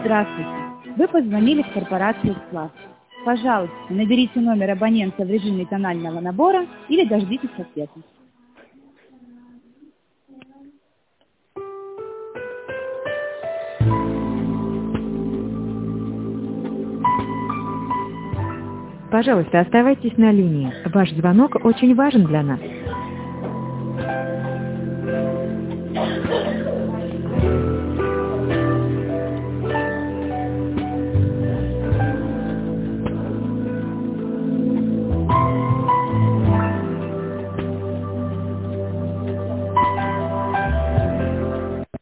Здравствуйте. Вы позвонили в корпорацию «Склад». Пожалуйста, наберите номер абонента в режиме тонального набора или дождитесь ответа. Пожалуйста, оставайтесь на линии. Ваш звонок очень важен для нас.